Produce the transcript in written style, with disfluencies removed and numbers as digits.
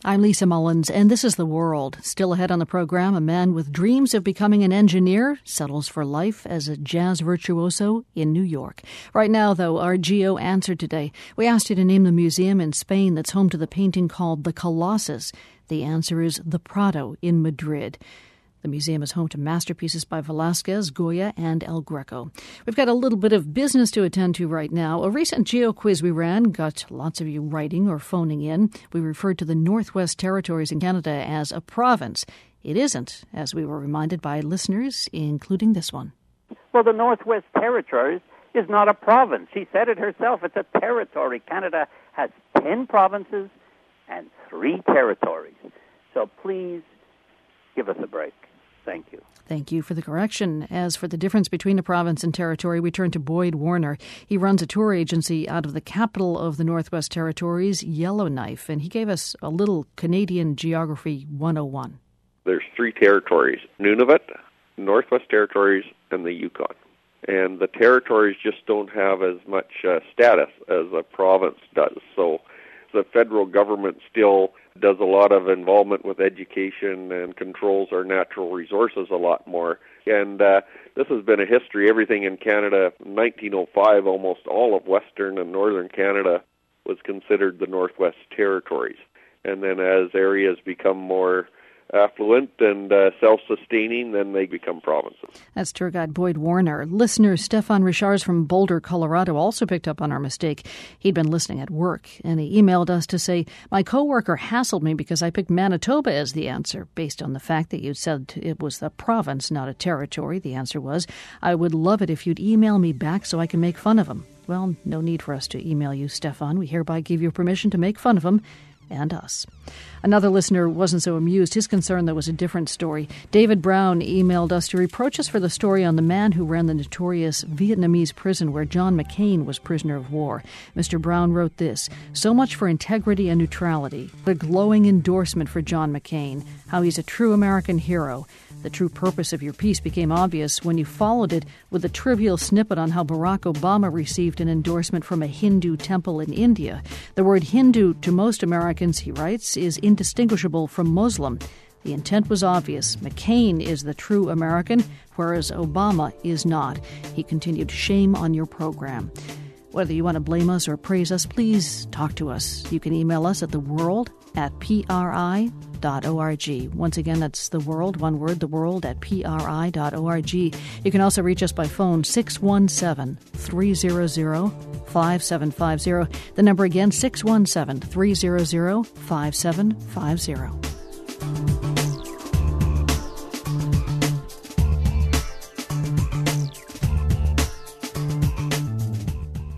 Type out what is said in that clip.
I'm Lisa Mullins, and this is The World. Still ahead on the program, a man with dreams of becoming an engineer settles for life as a jazz virtuoso in New York. Right now, though, our Geo answered today. We asked you to name the museum in Spain that's home to the painting called The Colossus. The answer is the Prado in Madrid. The museum is home to masterpieces by Velázquez, Goya, and El Greco. We've got a little bit of business to attend to right now. A recent Geo quiz we ran got lots of you writing or phoning in. We referred to the Northwest Territories in Canada as a province. It isn't, as we were reminded by listeners, including this one. Well, the Northwest Territories is not a province. She said it herself. It's a territory. Canada has 10 provinces and 3 territories. So please give us a break. Thank you. Thank you for the correction. As for the difference between a province and territory, we turn to Boyd Warner. He runs a tour agency out of the capital of the Northwest Territories, Yellowknife, and he gave us a little Canadian Geography 101. There's 3 territories, Nunavut, Northwest Territories, and the Yukon. And the territories just don't have as much status as a province does. So the federal government still does a lot of involvement with education and controls our natural resources a lot more. And this has been a history. Everything in Canada, in 1905, almost all of Western and Northern Canada was considered the Northwest Territories. And then as areas become more affluent and self-sustaining, then they become provinces. That's tour guide Boyd Warner. Listener Stefan Richards from Boulder, Colorado also picked up on our mistake. He'd been listening at work, and he emailed us to say, my coworker hassled me because I picked Manitoba as the answer, based on the fact that you said it was a province, not a territory. The answer was, I would love it if you'd email me back so I can make fun of him. Well, no need for us to email you, Stefan. We hereby give you permission to make fun of him and us. Another listener wasn't so amused. His concern, though, was a different story. David Brown emailed us to reproach us for the story on the man who ran the notorious Vietnamese prison where John McCain was prisoner of war. Mr. Brown wrote this, so much for integrity and neutrality. A glowing endorsement for John McCain, how he's a true American hero. The true purpose of your piece became obvious when you followed it with a trivial snippet on how Barack Obama received an endorsement from a Hindu temple in India. The word Hindu, to most Americans, he writes, is indistinguishable from Muslim. The intent was obvious. McCain is the true American, whereas Obama is not. He continued, shame on your program. Whether you want to blame us or praise us, please talk to us. You can email us at theworld@pri.org. Once again, that's the world, one word, theworld@pri.org. You can also reach us by phone, 617-300-5750. The number again, 617-300-5750.